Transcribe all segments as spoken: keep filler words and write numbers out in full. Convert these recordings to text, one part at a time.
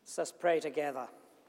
Let's pray together.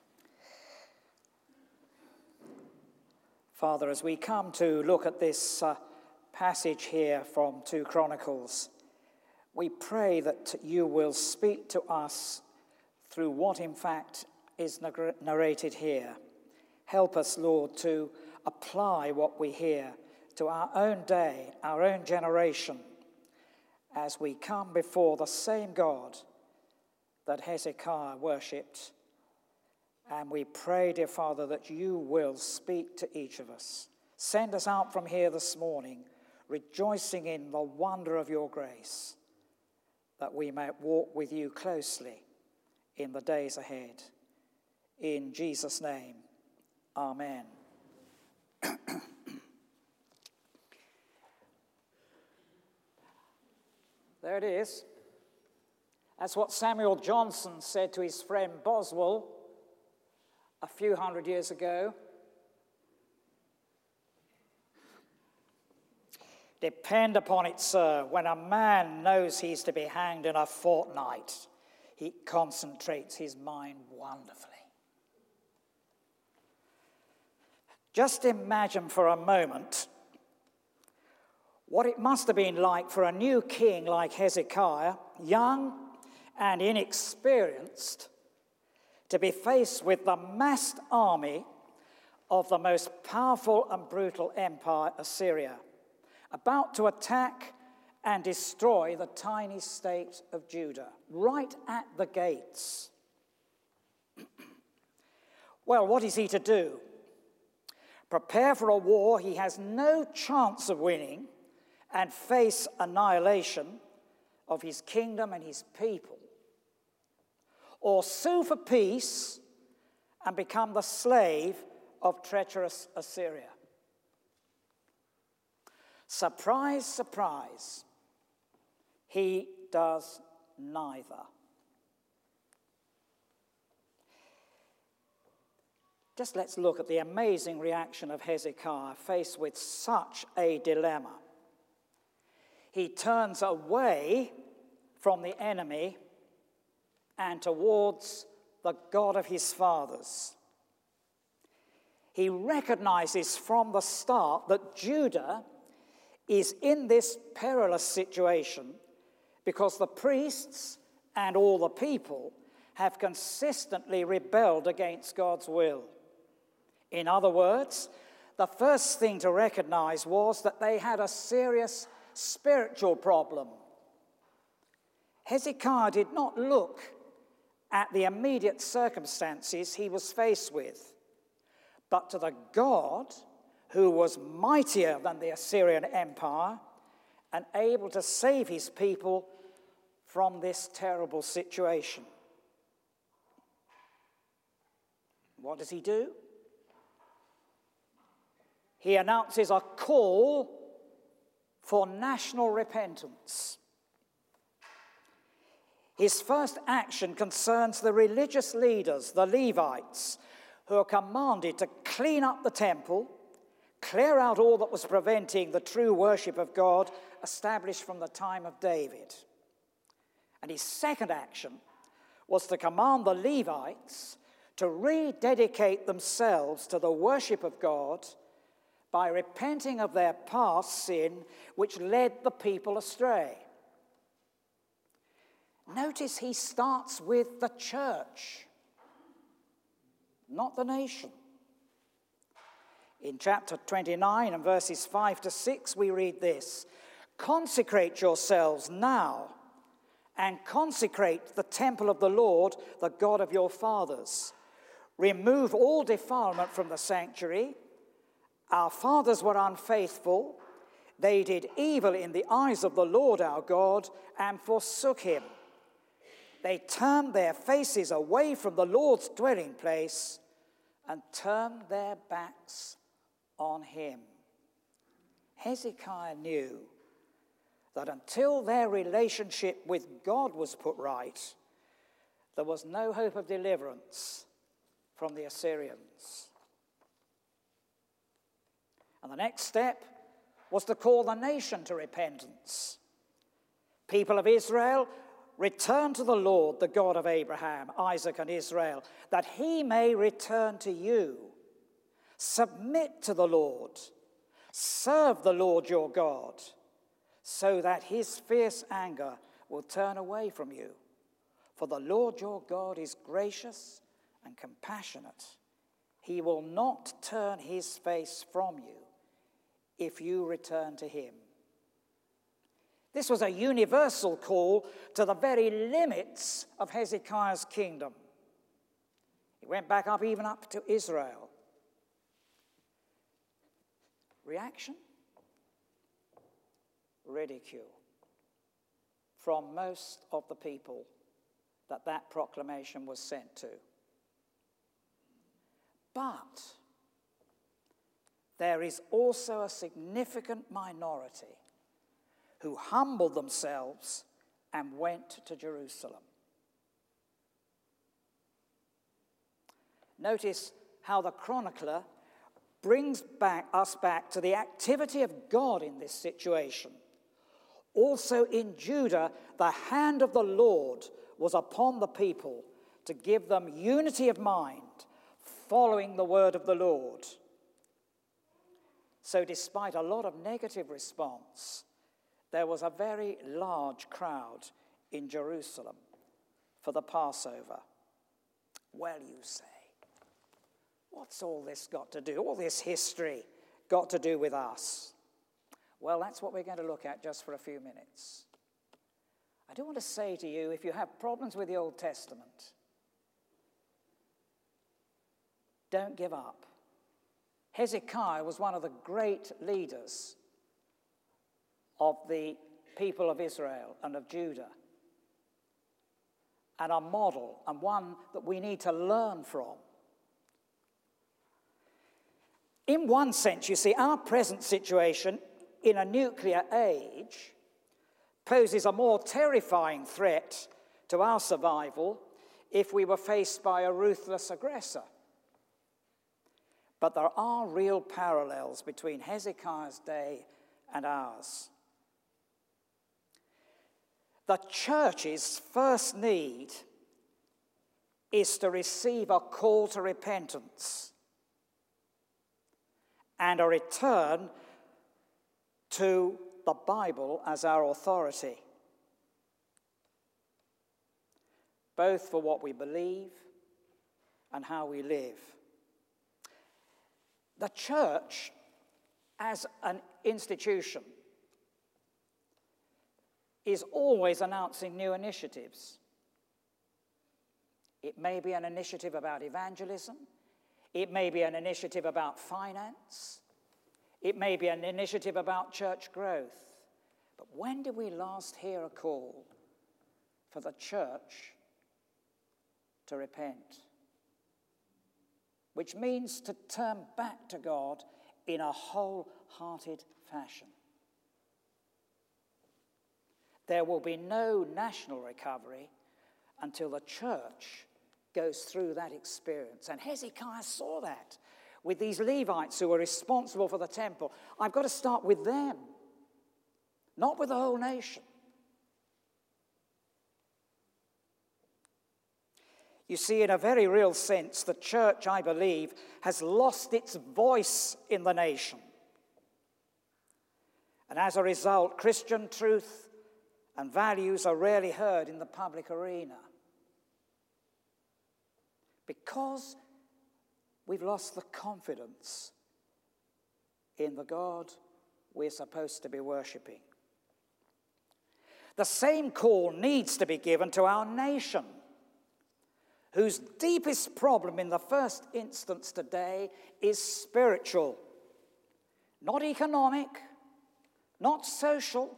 Father, as we come to look at this uh, passage here from Second Chronicles, we pray that you will speak to us through what in fact is narrated here. Help us, Lord, to apply what we hear to our own day, our own generation, as we come before the same God that Hezekiah worshipped. And we pray, dear Father, that you will speak to each of us. Send us out from here this morning, rejoicing in the wonder of your grace, that we might walk with you closely in the days ahead. In Jesus' name, amen. There it is. That's what Samuel Johnson said to his friend Boswell a few hundred years ago. Depend upon it, sir, when a man knows he's to be hanged in a fortnight, he concentrates his mind wonderfully. Just imagine for a moment what it must have been like for a new king like Hezekiah, young and inexperienced, to be faced with the massed army of the most powerful and brutal empire, Assyria, about to attack and destroy the tiny state of Judah, right at the gates. Well, what is he to do? Prepare for a war he has no chance of winning and face annihilation of his kingdom and his people? Or sue for peace and become the slave of treacherous Assyria? Surprise, surprise, he does neither. Just let's look at the amazing reaction of Hezekiah faced with such a dilemma. He turns away from the enemy and towards the God of his fathers. He recognizes from the start that Judah is in this perilous situation because the priests and all the people have consistently rebelled against God's will. In other words, the first thing to recognize was that they had a serious spiritual problem. Hezekiah did not look at the immediate circumstances he was faced with, but to the God who was mightier than the Assyrian Empire and able to save his people from this terrible situation. What does he do? He announces a call for national repentance. His first action concerns the religious leaders, the Levites, who are commanded to clean up the temple, clear out all that was preventing the true worship of God established from the time of David. And his second action was to command the Levites to rededicate themselves to the worship of God by repenting of their past sin, which led the people astray. Notice he starts with the church, not the nation. In chapter twenty-nine and verses five to six, we read this: "Consecrate yourselves now and consecrate the temple of the Lord, the God of your fathers. Remove all defilement from the sanctuary. Our fathers were unfaithful. They did evil in the eyes of the Lord our God and forsook him. They turned their faces away from the Lord's dwelling place and turned their backs on him." Hezekiah knew that until their relationship with God was put right, there was no hope of deliverance from the Assyrians. And the next step was to call the nation to repentance. People of Israel Return to the Lord, the God of Abraham, Isaac, and Israel, that he may return to you. Submit to the Lord. Serve the Lord your God, so that his fierce anger will turn away from you. For the Lord your God is gracious and compassionate. He will not turn his face from you if you return to him. This was a universal call to the very limits of Hezekiah's kingdom. It went back up, even up to Israel. Reaction? Ridicule from most of the people that that proclamation was sent to. But there is also a significant minority who humbled themselves and went to Jerusalem. Notice how the chronicler brings back us back to the activity of God in this situation. Also in Judah, the hand of the Lord was upon the people to give them unity of mind, following the word of the Lord. So despite a lot of negative response, there was a very large crowd in Jerusalem for the Passover. Well, you say, what's all this got to do, all this history got to do with us? Well, that's what we're going to look at just for a few minutes. I do want to say to you, if you have problems with the Old Testament, don't give up. Hezekiah was one of the great leaders of the people of Israel and of Judah, and a model, and one that we need to learn from. In one sense, you see, our present situation in a nuclear age poses a more terrifying threat to our survival if we were faced by a ruthless aggressor. But there are real parallels between Hezekiah's day and ours. The church's first need is to receive a call to repentance and a return to the Bible as our authority, both for what we believe and how we live. The church, as an institution, is always announcing new initiatives. It may be an initiative about evangelism. It may be an initiative about finance. It may be an initiative about church growth. But when did we last hear a call for the church to repent? Which means to turn back to God in a wholehearted fashion. There will be no national recovery until the church goes through that experience. And Hezekiah saw that with these Levites who were responsible for the temple. I've got to start with them, not with the whole nation. You see, in a very real sense, the church, I believe, has lost its voice in the nation. And as a result, Christian truth and values are rarely heard in the public arena. Because we've lost the confidence in the God we're supposed to be worshipping. The same call needs to be given to our nation, whose deepest problem in the first instance today is spiritual, not economic, not social.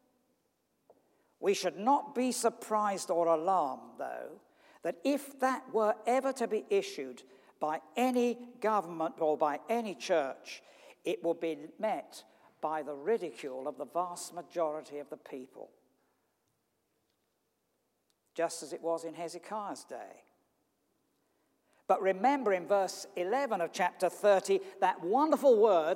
We should not be surprised or alarmed, though, that if that were ever to be issued by any government or by any church, it will be met by the ridicule of the vast majority of the people, just as it was in Hezekiah's day. But remember in verse eleven of chapter thirty, that wonderful word,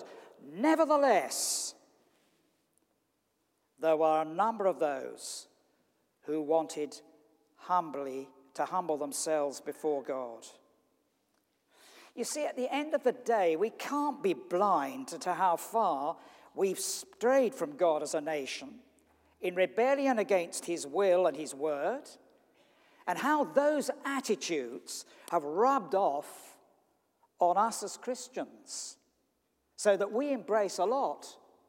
nevertheless. There were a number of those who wanted humbly to humble themselves before God. You see, at the end of the day, we can't be blind to how far we've strayed from God as a nation in rebellion against his will and his word, and how those attitudes have rubbed off on us as Christians, so that we embrace a lot,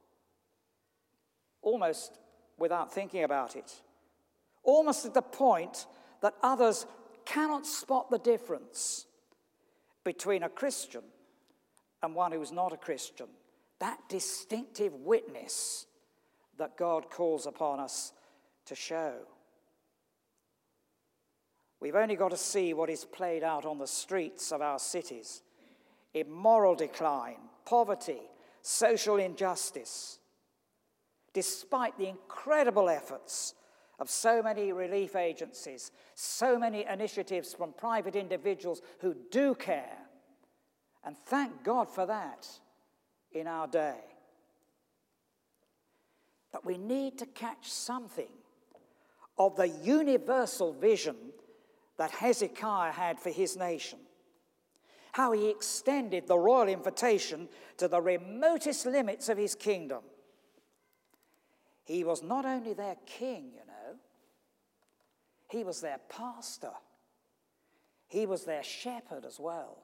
almost without thinking about it, almost at the point that others cannot spot the difference between a Christian and one who is not a Christian. That distinctive witness that God calls upon us to show. We've only got to see what is played out on the streets of our cities: immoral decline, poverty, social injustice. Despite the incredible efforts of so many relief agencies, so many initiatives from private individuals who do care, and thank God for that in our day. But we need to catch something of the universal vision that Hezekiah had for his nation. How he extended the royal invitation to the remotest limits of his kingdom. He was not only their king, you know, he was their pastor. He was their shepherd as well.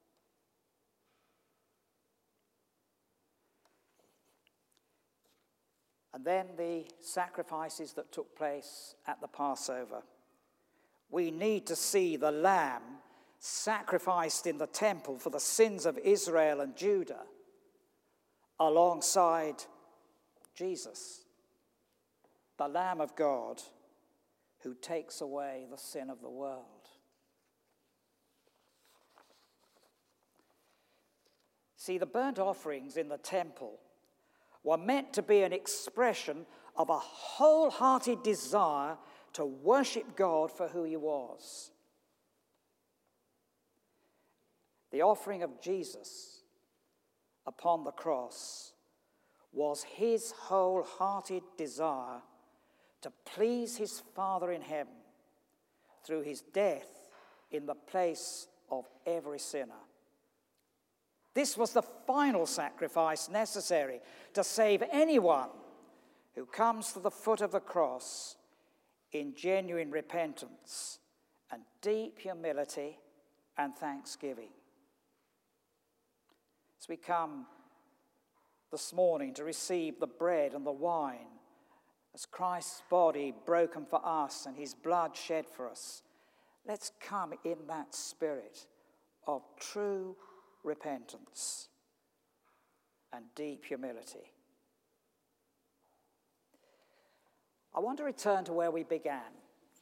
And then the sacrifices that took place at the Passover. We need to see the lamb sacrificed in the temple for the sins of Israel and Judah alongside Jesus, the Lamb of God who takes away the sin of the world. See, the burnt offerings in the temple were meant to be an expression of a wholehearted desire to worship God for who he was. The offering of Jesus upon the cross was his wholehearted desire to please his Father in heaven through his death in the place of every sinner. This was the final sacrifice necessary to save anyone who comes to the foot of the cross in genuine repentance and deep humility and thanksgiving. As we come this morning to receive the bread and the wine, as Christ's body broken for us and his blood shed for us, let's come in that spirit of true repentance and deep humility. I want to return to where we began,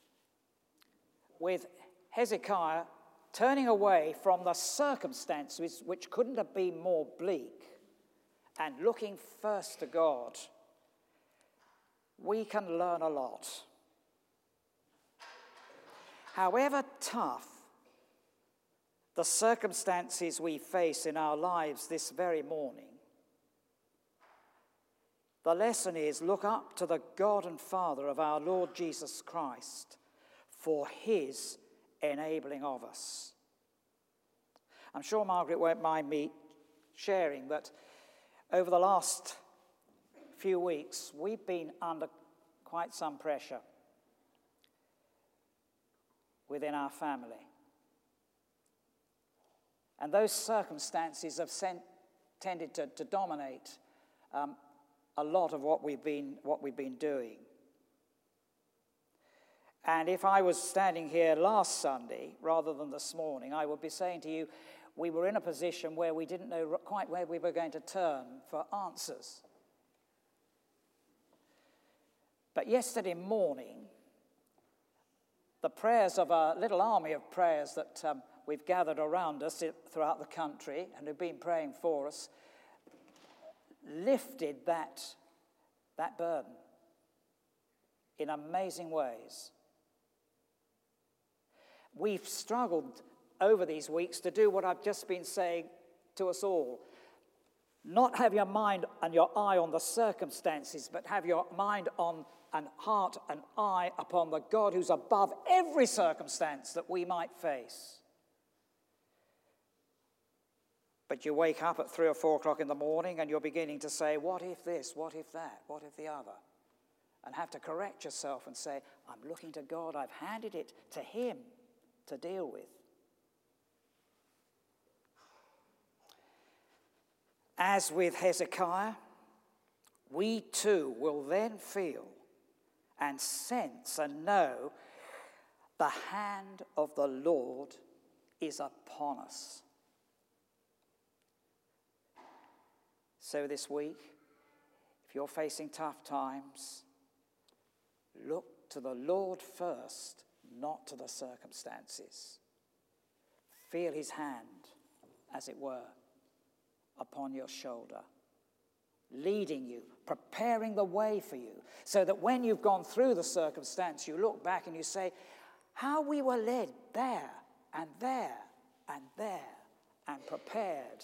with Hezekiah turning away from the circumstances which couldn't have been more bleak and looking first to God. We can learn a lot. However tough the circumstances we face in our lives this very morning, the lesson is, look up to the God and Father of our Lord Jesus Christ for his enabling of us. I'm sure Margaret won't mind me sharing that over the last few weeks, we've been under quite some pressure within our family. And those circumstances have sent, tended to, to dominate um, a lot of what we've been what we've been doing. And if I was standing here last Sunday rather than this morning, I would be saying to you, we were in a position where we didn't know quite where we were going to turn for answers. But yesterday morning, the prayers of a little army of prayers that um, we've gathered around us throughout the country and who've been praying for us lifted that, that burden in amazing ways. We've struggled over these weeks to do what I've just been saying to us all. Not have your mind and your eye on the circumstances, but have your mind on and heart and eye upon the God who's above every circumstance that we might face. But you wake up at three or four o'clock in the morning and you're beginning to say, what if this, what if that, what if the other? And have to correct yourself and say, I'm looking to God, I've handed it to him to deal with. As with Hezekiah, we too will then feel and sense and know the hand of the Lord is upon us. So this week, if you're facing tough times, look to the Lord first, not to the circumstances. Feel his hand, as it were, upon your shoulder, leading you, preparing the way for you, so that when you've gone through the circumstance, you look back and you say, how we were led there and there and there and prepared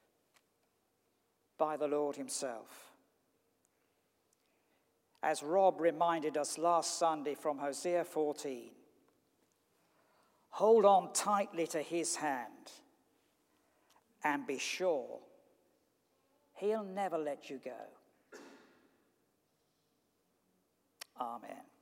by the Lord himself. As Rob reminded us last Sunday from Hosea fourteen, hold on tightly to his hand and be sure he'll never let you go. Amen.